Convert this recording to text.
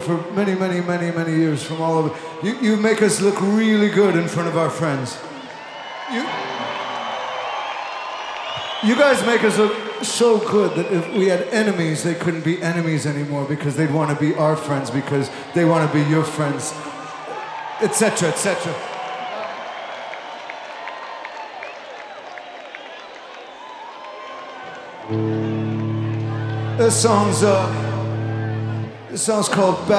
for many, many, many, many years from all over. You make us look really good in front of our friends. You guys make us look so good that if we had enemies, they couldn't be enemies anymore because they'd want to be our friends because they want to be your friends, etc., etc. This song's called Bad.